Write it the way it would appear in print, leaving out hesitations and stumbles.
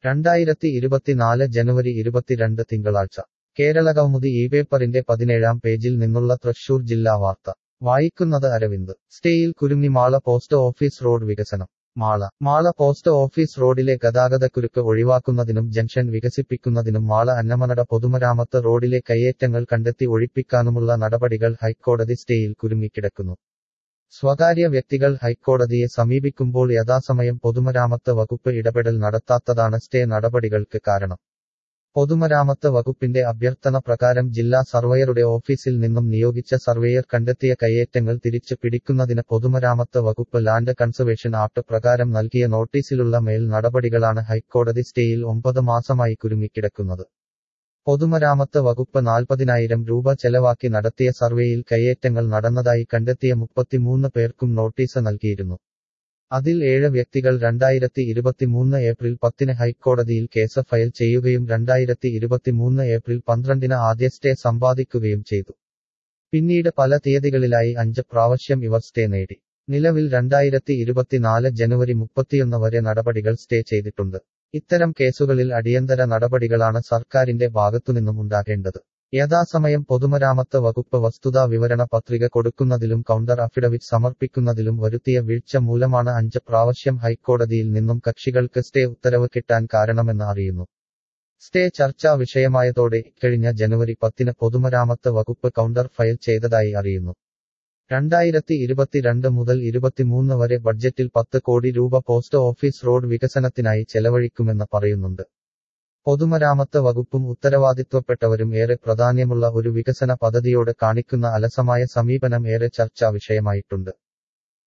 2024 ജനുവരി 22 തിങ്കളാഴ്ച കേരളകൗമുദി പേപ്പറിന്റെ 17-ാം പേജിൽ നിന്നുള്ള തൃശൂർ ജില്ലാ വാർത്ത വായിക്കുന്നത് അരവിന്ദ്. സ്റ്റേയിൽ കുരുങ്ങി മാള പോസ്റ്റ് ഓഫീസ് റോഡ് വികസനം. മാള പോസ്റ്റ് ഓഫീസ് റോഡിലെ ഗതാഗതക്കുരുക്ക് ഒഴിവാക്കുന്നതിനും ജംഗ്ഷൻ വികസിപ്പിക്കുന്നതിനും മാള അന്നമനട പൊതുമരാമത്ത് റോഡിലെ കയ്യേറ്റങ്ങൾ കണ്ടെത്തി ഒഴിപ്പിക്കാനുമുള്ള നടപടികൾ ഹൈക്കോടതി സ്റ്റേയിൽ കുരുങ്ങിക്കിടക്കുന്നു. സ്വകാര്യ വ്യക്തികൾ ഹൈക്കോടതിയെ സമീപിക്കുമ്പോൾ യഥാസമയം പൊതുമരാമത്ത് വകുപ്പ് ഇടപെടൽ നടത്താത്തതാണ് സ്റ്റേ നടപടികൾക്ക് കാരണം. പൊതുമരാമത്ത് വകുപ്പിന്റെ അഭ്യർത്ഥന പ്രകാരം ജില്ലാ സർവേയറുടെ ഓഫീസിൽ നിന്നും നിയോഗിച്ച സർവേയർ കണ്ടെത്തിയ കയ്യേറ്റങ്ങൾ തിരിച്ചു പിടിക്കുന്നതിന് പൊതുമരാമത്ത് വകുപ്പ് ലാൻഡ് കൺസർവേഷൻ ആക്ട് പ്രകാരം നൽകിയ നോട്ടീസിലുള്ള മേൽ നടപടികളാണ് ഹൈക്കോടതി സ്റ്റേയിൽ 9 മാസമായി കുരുങ്ങിക്കിടക്കുന്നത്. പൊതുമരാമത്ത് വകുപ്പ് 40,000 രൂപ ചെലവാക്കി നടത്തിയ സർവേയിൽ കയ്യേറ്റങ്ങൾ നടന്നതായി കണ്ടെത്തിയ 33 പേർക്കും നോട്ടീസ് നൽകിയിരുന്നു. അതിൽ 7 വ്യക്തികൾ 2023 ഏപ്രിൽ 10 ഹൈക്കോടതിയിൽ കേസ് ഫയൽ ചെയ്യുകയും 2023 ഏപ്രിൽ 12 ആദ്യ സ്റ്റേ സമ്പാദിക്കുകയും ചെയ്തു. പിന്നീട് പല തീയതികളിലായി 5 പ്രാവശ്യം ഇവർ സ്റ്റേ നേടി. നിലവിൽ 2024 ജനുവരി 31 വരെ നടപടികൾ സ്റ്റേ ചെയ്തിട്ടുണ്ട്. ഇത്തരം കേസുകളിൽ അടിയന്തര നടപടികളാണ് സർക്കാരിന്റെ ഭാഗത്തുനിന്നും ഉണ്ടാകേണ്ടത്. യഥാസമയം പൊതുമരാമത്ത് വകുപ്പ് വസ്തുതാ വിവരണ പത്രിക കൊടുക്കുന്നതിലും കൗണ്ടർ അഫിഡവിറ്റ് സമർപ്പിക്കുന്നതിലും വരുത്തിയ വീഴ്ച മൂലമാണ് 5 പ്രാവശ്യം ഹൈക്കോടതിയിൽ നിന്നും കക്ഷികൾക്ക് സ്റ്റേ ഉത്തരവ് കിട്ടാൻ കാരണമെന്ന് അറിയുന്നു. സ്റ്റേ ചർച്ചാ വിഷയമായതോടെ ഇക്കഴിഞ്ഞ ജനുവരി 10 പൊതുമരാമത്ത് വകുപ്പ് കൗണ്ടർ ഫയൽ ചെയ്തതായി അറിയുന്നു. 2022 മുതൽ 23 വരെ ബഡ്ജറ്റിൽ 10 കോടി രൂപ പോസ്റ്റ് ഓഫീസ് റോഡ് വികസനത്തിനായി ചെലവഴിക്കുമെന്ന് പറയുന്നുണ്ട്. പൊതുമരാമത്ത് വകുപ്പും ഉത്തരവാദിത്വപ്പെട്ടവരും ഏറെ പ്രാധാന്യമുള്ള ഒരു വികസന പദ്ധതിയോട് കാണിക്കുന്ന അലസമായ സമീപനം ഏറെ ചർച്ചാ വിഷയമായിട്ടുണ്ട്.